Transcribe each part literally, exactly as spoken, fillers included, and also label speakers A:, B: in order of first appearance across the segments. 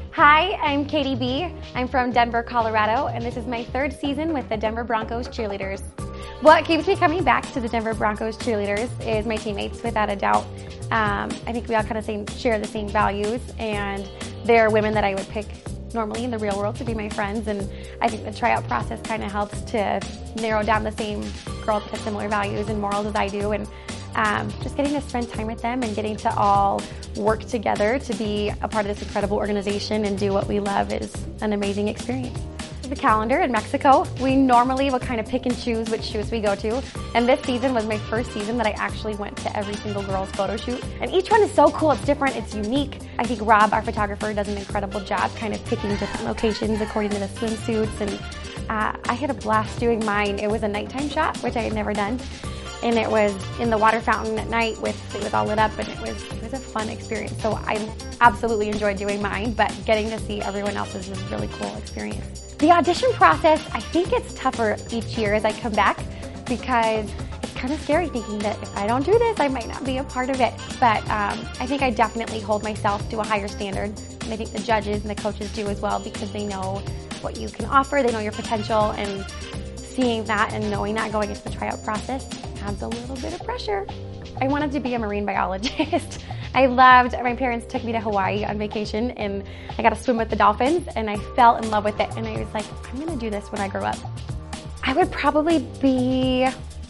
A: Hi, I'm Katie B. I'm from Denver, Colorado, and this is my third season with the Denver Broncos cheerleaders. What keeps me coming back to the Denver Broncos cheerleaders is my teammates, without a doubt. Um, I think we all kind of same, share the same values, and they're women that I would pick normally in the real world to be my friends, and I think the tryout process kind of helps to narrow down the same girls with similar values and morals as I do, and um, just getting to spend time with them and getting to all work together to be a part of this incredible organization and do what we love is an amazing experience. The calendar in Mexico, we normally will kind of pick and choose which shoots we go to, and this season was my first season that I actually went to every single girl's photo shoot, and each one is so cool. It's different, it's unique. I think Rob, our photographer, does an incredible job kind of picking different locations according to the swimsuits, and uh, I had a blast doing mine. It was a nighttime shot, which I had never done, and it was in the water fountain at night with it was all lit up, and it was it was a fun experience. So I absolutely enjoyed doing mine, but getting to see everyone else's was a really cool experience. The audition process, I think it's tougher each year as I come back, because it's kind of scary thinking that if I don't do this, I might not be a part of it. But um, I think I definitely hold myself to a higher standard, and I think the judges and the coaches do as well, because they know what you can offer, they know your potential, and seeing that and knowing that going into the tryout process adds a little bit of pressure. I wanted to be a marine biologist. I loved, my parents took me to Hawaii on vacation, and I got to swim with the dolphins, and I fell in love with it, and I was like, I'm gonna do this when I grow up. I would probably be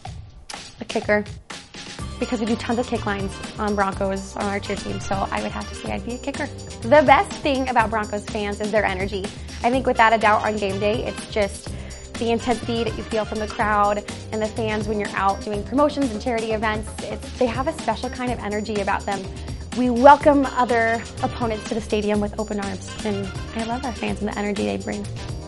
A: a kicker, because we do tons of kick lines on Broncos on our cheer team, so I would have to say I'd be a kicker. The best thing about Broncos fans is their energy. I think without a doubt on game day, it's just the intensity that you feel from the crowd and the fans when you're out doing promotions and charity events. It's, they have a special kind of energy about them. We welcome other opponents to the stadium with open arms, and I love our fans and the energy they bring.